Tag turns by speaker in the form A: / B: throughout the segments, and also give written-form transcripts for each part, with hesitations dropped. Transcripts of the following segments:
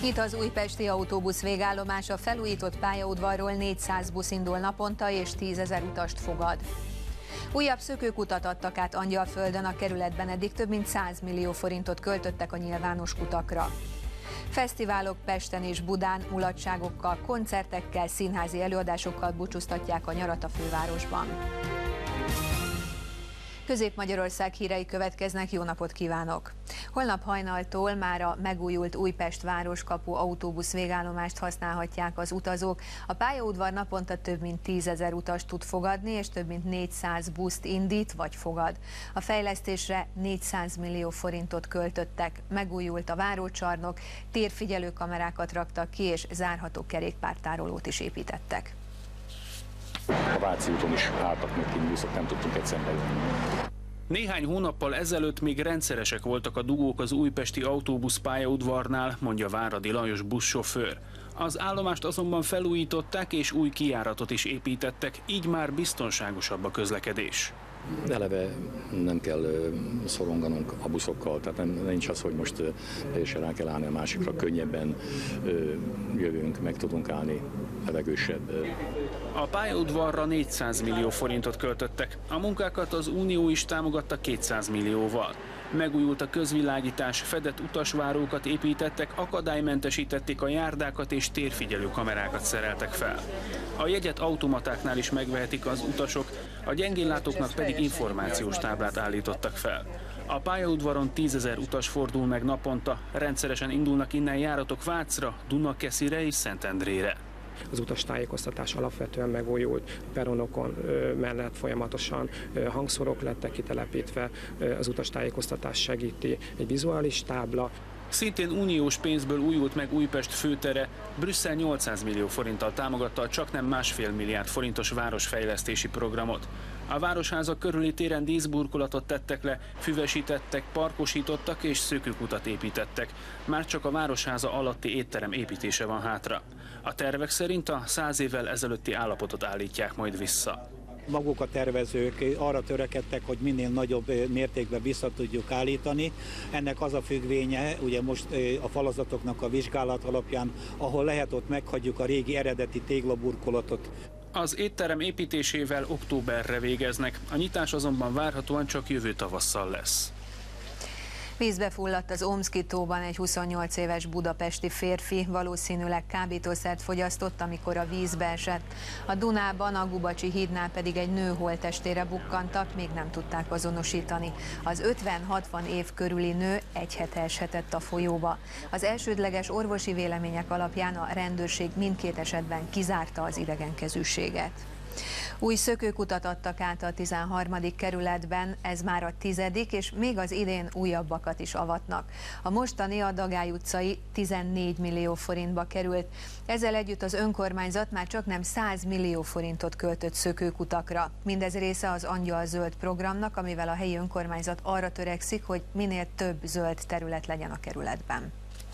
A: Itt az újpesti autóbusz végállomás, a felújított pályaudvarról 400 busz indul naponta és 10 000 utast fogad. Újabb szökőkutat adtak át Angyalföldön, a kerületben eddig több mint 100 millió forintot költöttek a nyilvános kutakra. Fesztiválok Pesten és Budán mulatságokkal, koncertekkel, színházi előadásokkal búcsúztatják a nyarat a fővárosban. Közép-Magyarország hírei következnek, jó napot kívánok! Holnap hajnaltól már a megújult Újpest városkapu autóbusz végállomást használhatják az utazók. A pályaudvar naponta több mint 10 000 utast tud fogadni, és több mint 400 buszt indít vagy fogad. A fejlesztésre 400 millió forintot költöttek. Megújult a várócsarnok, térfigyelő kamerákat raktak ki, és zárható kerékpártárolót is építettek.
B: A Váci úton is álltak meg ki buszok, nem tudtunk egyszerűen bejönni.
C: Néhány hónappal ezelőtt még rendszeresek voltak a dugók az újpesti autóbusz pályaudvarnál, mondja Váradi Lajos buszsofőr. Az állomást azonban felújították és új kijáratot is építettek, így már biztonságosabb a közlekedés.
B: Eleve nem kell szoronganunk a buszokkal, tehát nincs az, hogy most teljesen rá kell állni a másikra, könnyebben jövünk, meg tudunk állni, levegősebb.
C: A pályaudvarra 400 millió forintot költöttek, a munkákat az Unió is támogatta 200 millióval. Megújult a közvilágítás, fedett utasvárókat építettek, akadálymentesítették a járdákat és térfigyelő kamerákat szereltek fel. A jegyet automatáknál is megvehetik az utasok, a gyengénlátóknak pedig információs táblát állítottak fel. A pályaudvaron 10 000 utas fordul meg naponta, rendszeresen indulnak innen járatok Vácra, Dunakeszire és Szentendrére.
D: Az utastájékoztatás alapvetően megújult, peronokon mellett folyamatosan hangszórok lettek kitelepítve, az utastájékoztatás segíti egy vizuális tábla.
C: Szintén uniós pénzből újult meg Újpest főtere, Brüsszel 800 millió forinttal támogatta a csaknem 1,5 milliárd forintos városfejlesztési programot. A városházak körüli téren díszburkolatot tettek le, füvesítettek, parkosítottak és szökőkutat építettek. Már csak a városháza alatti étterem építése van hátra. A tervek szerint a 100 évvel ezelőtti állapotot állítják majd vissza.
E: Maguk a tervezők arra törekedtek, hogy minél nagyobb mértékben vissza tudjuk állítani. Ennek az a függvénye, ugye most a falazatoknak a vizsgálat alapján, ahol lehet, ott meghagyjuk a régi eredeti téglaburkolatot.
C: Az étterem építésével októberre végeznek, a nyitás azonban várhatóan csak jövő tavasszal lesz.
A: Vízbe fulladt az Omszki-tóban egy 28 éves budapesti férfi, valószínűleg kábítószert fogyasztott, amikor a vízbe esett. A Dunában, a Gubacsi hídnál pedig egy nő holttestére bukkantak, még nem tudták azonosítani. Az 50-60 év körüli nő egy hete eshetett a folyóba. Az elsődleges orvosi vélemények alapján a rendőrség mindkét esetben kizárta az idegenkezűséget. Új szökőkutat adtak át a 13. kerületben, ez már a 10., és még az idén újabbakat is avatnak. A mostani, a Dagály utcai 14 millió forintba került. Ezzel együtt az önkormányzat már csaknem 100 millió forintot költött szökőkutakra. Mindez része az Angyal-zöld programnak, amivel a helyi önkormányzat arra törekszik, hogy minél több zöld terület legyen a kerületben.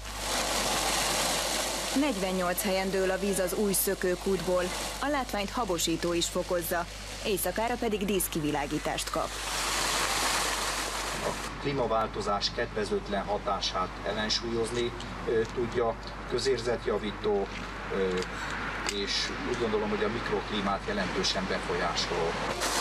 F: 48 helyen dől a víz az új szökőkútból, a látványt habosító is fokozza, éjszakára pedig díszkivilágítást kap.
G: A klímaváltozás kedvezőtlen hatását ellensúlyozni tudja, közérzetjavító, és úgy gondolom, hogy a mikroklímát jelentősen befolyásoló.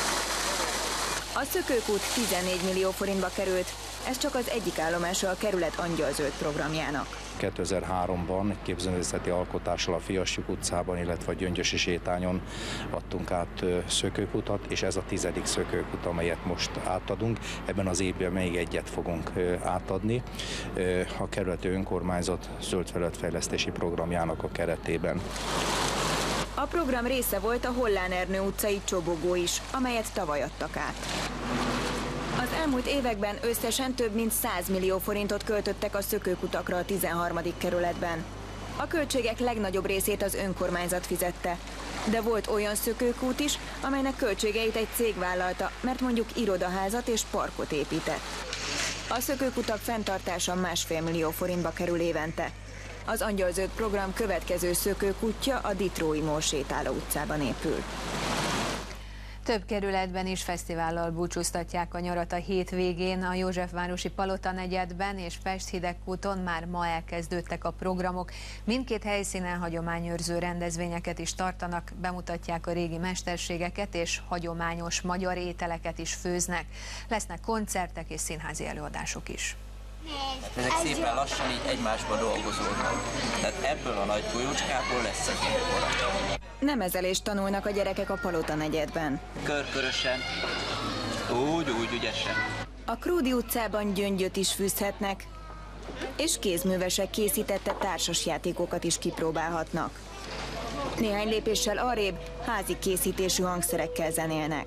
F: A szökőkút 14 millió forintba került, ez csak az egyik állomása a kerület Angyal-zöld programjának.
B: 2003-ban képzőművészeti alkotással a Fiassjuk utcában, illetve a Gyöngyösi sétányon adtunk át szökőkutat, és ez a 10. szökőkut, amelyet most átadunk. Ebben az évben még egyet fogunk átadni a kerületi önkormányzat zöld felületfejlesztési programjának a keretében.
F: A program része volt a Hollán Ernő utcai csobogó is, amelyet tavaly adtak át. Az elmúlt években összesen több mint 100 millió forintot költöttek a szökőkutakra a 13. kerületben. A költségek legnagyobb részét az önkormányzat fizette, de volt olyan szökőkút is, amelynek költségeit egy cég vállalta, mert mondjuk irodaházat és parkot épített. A szökőkutak fenntartása 1,5 millió forintba kerül évente. Az Angyal-zöld program következő szökőkútja a Ditrói Mól sétáló utcában épül.
A: Több kerületben is fesztivállal búcsúztatják a nyarat a hétvégén. A Józsefvárosi Palota negyedben és Pest-Hidegkúton már ma elkezdődtek a programok. Mindkét helyszínen hagyományőrző rendezvényeket is tartanak, bemutatják a régi mesterségeket és hagyományos magyar ételeket is főznek. Lesznek koncertek és színházi előadások is.
H: Ezek szépen lassan így egymásba dolgozódnak. Tehát ebből a nagy golyócskából lesz egy énkora.
F: Nemezelést tanulnak a gyerekek a Palota negyedben.
H: Körkörösen, úgy ügyesen.
F: A Kródi utcában gyöngyöt is fűzhetnek, és kézművesek készítette társasjátékokat is kipróbálhatnak. Néhány lépéssel arrébb házi készítésű hangszerekkel zenélnek.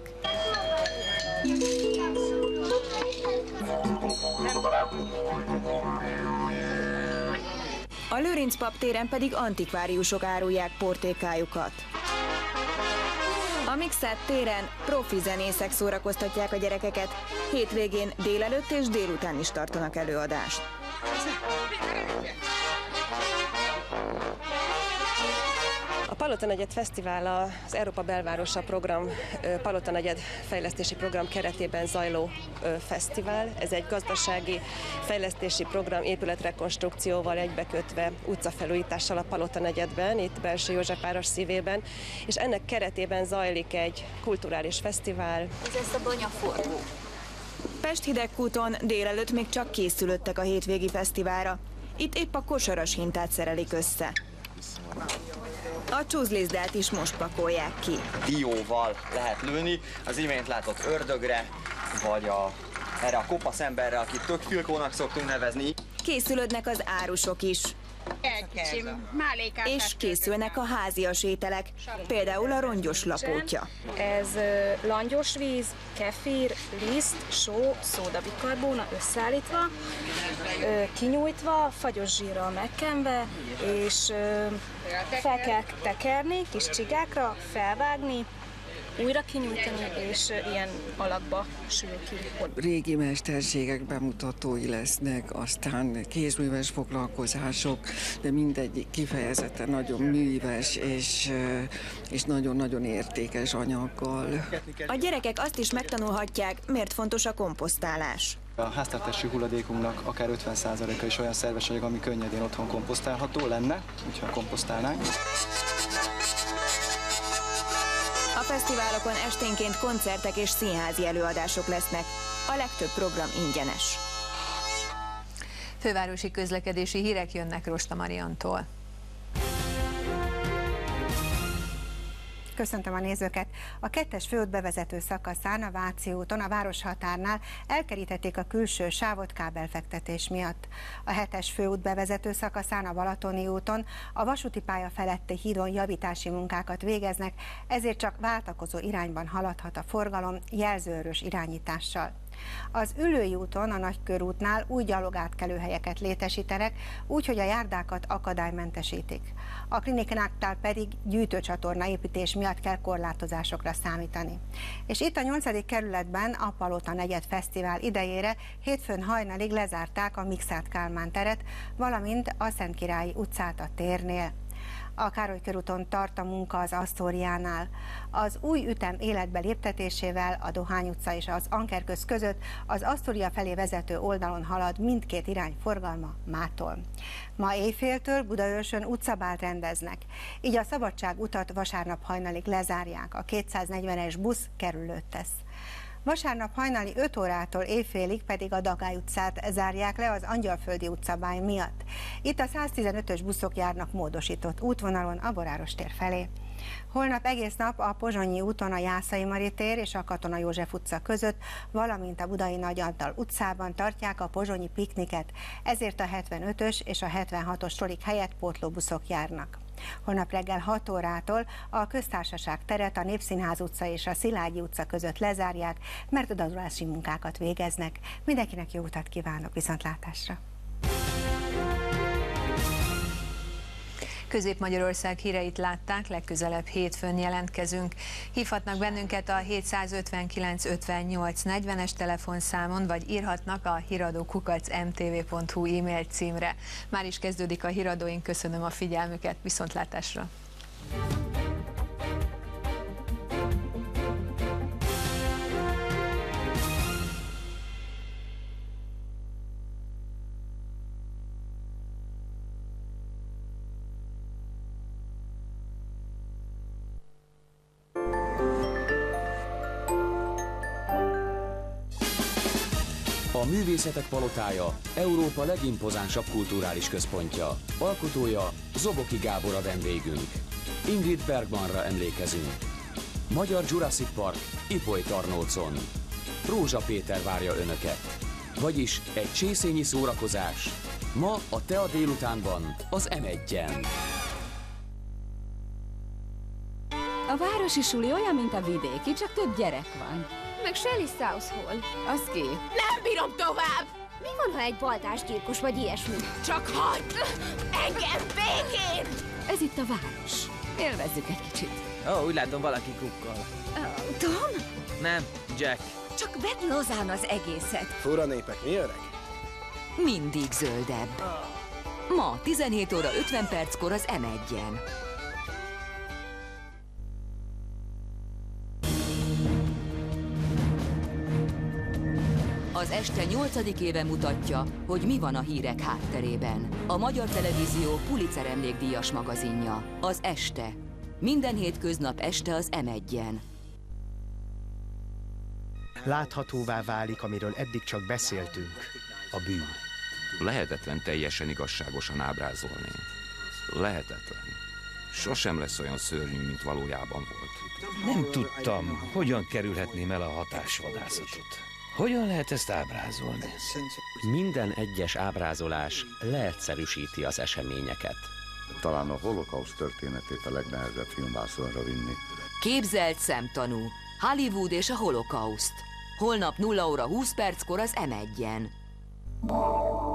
F: A Lőrinc pap téren pedig antikváriusok árulják portékájukat. A Mixát téren profi zenészek szórakoztatják a gyerekeket, hétvégén délelőtt és délután is tartanak előadást.
I: A Palota negyed Fesztivál az Európa Belvárosa program, Palota negyed fejlesztési program keretében zajló fesztivál. Ez egy gazdasági fejlesztési program épületrekonstrukcióval egybekötve utcafelújítással a Palota negyedben, itt Belső Józsefváros szívében, és ennek keretében zajlik egy kulturális fesztivál.
F: Ez lesz a banyaforgó. Pest-Hidegkúton délelőtt még csak készülöttek a hétvégi fesztiválra. Itt épp a kosaras hintát szerelik össze. A csúzlizdát is most pakolják ki.
J: Dióval lehet lőni, az imént látott ördögre, vagy erre a kopasz emberre, akit tök filkónak szoktunk nevezni.
F: Készülődnek az árusok is. És készülnek a házias ételek, például a rongyos lapótja.
K: Ez langyos víz, kefir, liszt, só, szódabikarbóna összeállítva, kinyújtva, fagyos zsírral megkenve, és fel kell tekerni kis csigákra, felvágni, újra kinyújtani, és ilyen alakba sül ki.
L: Régi mesterségek bemutatói lesznek, aztán kézműves foglalkozások, de mindegyik kifejezetten nagyon műves és nagyon-nagyon értékes anyaggal.
F: A gyerekek azt is megtanulhatják, miért fontos a komposztálás.
M: A háztartási hulladékunknak akár 50%-a is olyan szerves anyag, ami könnyedén otthon komposztálható lenne, hogyha komposztálnánk.
F: A fesztiválokon esténként koncertek és színházi előadások lesznek. A legtöbb program ingyenes.
A: Fővárosi közlekedési hírek jönnek Rosta Mariantól.
N: Köszöntöm a nézőket! A 2-es főút bevezető szakaszán, a Váci úton, a városhatárnál elkerítették a külső sávot kábelfektetés miatt. A 7-es főút bevezető szakaszán, a Balatoni úton, a vasúti pálya feletti hídon javítási munkákat végeznek, ezért csak váltakozó irányban haladhat a forgalom jelzőörös irányítással. Az Üllői úton, a Nagykörútnál új gyalogátkelőhelyeket létesítenek, úgy, hogy a járdákat akadálymentesítik. A klinikáknál pedig gyűjtőcsatorna építés miatt kell korlátozásokra számítani. És itt a 8. kerületben a Palota negyed fesztivál idejére hétfőn hajnalig lezárták a Mikszáth Kálmán teret, valamint a Szentkirályi utcát a térnél. A Károly körúton tart a munka az Asztóriánál. Az új ütem életbe léptetésével a Dohány utca és az Ankerköz között az Asztória felé vezető oldalon halad mindkét irány forgalma mától. Ma éjféltől Budaörsön utcabált rendeznek, így a Szabadság utat vasárnap hajnalig lezárják, a 240-es busz kerülőt tesz. Vasárnap hajnali 5 órától éjfélig pedig a Dagály utcát zárják le az Angyalföldi utcabály miatt. Itt a 115-ös buszok járnak módosított útvonalon a Boráros tér felé. Holnap egész nap a Pozsonyi úton a Jászai Mari tér és a Katona József utca között, valamint a Budai Nagy Antal utcában tartják a pozsonyi pikniket, ezért a 75-ös és a 76-os trolik helyett pótlóbuszok járnak. Holnap reggel 6 órától a Köztársaság teret, a Népszínház utca és a Szilágyi utca között lezárják, mert darulási munkákat végeznek. Mindenkinek jó utat kívánok, viszontlátásra!
A: Közép-Magyarország híreit látták, legközelebb hétfőn jelentkezünk. Hívhatnak bennünket a 759 58 40-es telefonszámon, vagy írhatnak a híradó@mtv.hu e-mail címre. Már is kezdődik a híradóink, köszönöm a figyelmüket, viszontlátásra!
O: A Művészetek Palotája Európa legimpozánsabb kulturális központja. Alkotója Zoboki Gábor a vendégünk. Ingrid Bergmanra emlékezünk. Magyar Jurassic Park Ipoly Tarnócon. Rózsa Péter várja Önöket. Vagyis egy csészényi szórakozás. Ma a Tea délutánban az M1-en.
P: A városi suli olyan, mint a vidéki, csak több gyerek van.
Q: Meg Shelly South hol?
P: Az ki?
Q: Nem bírom tovább! Mi van, ha egy baltásgyilkos vagy ilyesmi? Csak hagyd! Engem békén!
P: Ez itt a város. Élvezzük egy kicsit.
R: Úgy látom, valaki kukkol.
P: Tom?
R: Nem, Jack.
P: Csak vedd lazán az egészet.
R: Fura népek, mi öreg?
S: Mindig zöldebb. Ma 17 óra 50 perckor az M1-en. Az este 8. éve mutatja, hogy mi van a hírek hátterében. A Magyar Televízió Pulitzer emlékdíjas magazinja. Az Este. Minden hétköznap este az M1-en.
T: Láthatóvá válik, amiről eddig csak beszéltünk, a bűn.
U: Lehetetlen teljesen igazságosan ábrázolni. Lehetetlen. Sosem lesz olyan szörnyű, mint valójában volt.
V: Nem tudtam, hogyan kerülhetném el a hatásvadászatot. Hogyan lehet ezt ábrázolni?
W: Minden egyes ábrázolás leegyszerűsíti az eseményeket.
X: Talán a holokauszt történetét a legnehezebb filmvászonra vinni.
S: Képzelt szemtanú. Hollywood és a holokauszt. Holnap 0 óra 20 perckor az M1-en.